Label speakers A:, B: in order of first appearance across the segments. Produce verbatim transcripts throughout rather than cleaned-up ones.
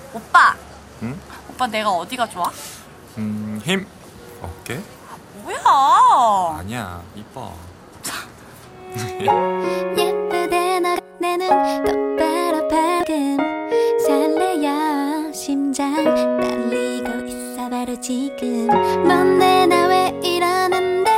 A: 오빠!
B: 응?
A: 오빠 내가 어디가 좋아?
B: 음, 힘, 어깨?
A: 뭐야?
B: 아니야, 이뻐.
C: 예쁘대 너 내 눈 똑바로 방금 설레요 심장 떨리고 있어 바로 지금 뭔데 나 왜 이러는데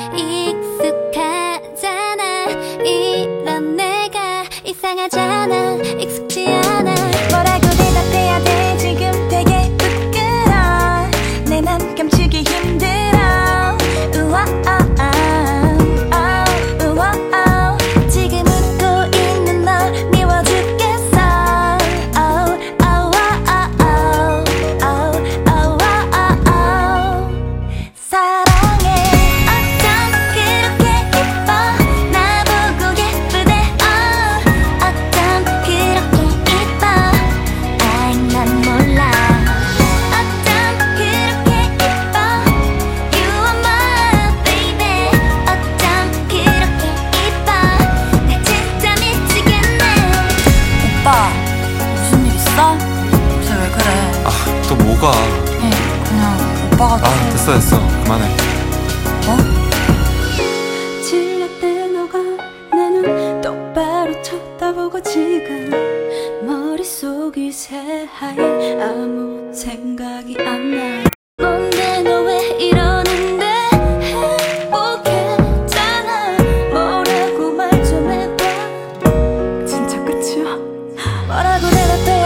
C: 익숙하잖아 이런 내가 이상하잖아 익숙지 않아 뭐라고 대답해야 돼 지금 되게 부끄러워 내 맘 감추기 힘들어 우와
B: 뭐가?
A: 네, 그냥 오빠가
B: 아 됐어 됐어 그만해.
A: 어?
C: 질렸대 너가 내 눈 똑바로 쳐다보고 지금 머릿속이 새하얘 아무 생각이 안 나 뭔데 너 왜 이러는데 행복했잖아 뭐라고 말 좀 해봐 진짜 끝이야 뭐라고 대답해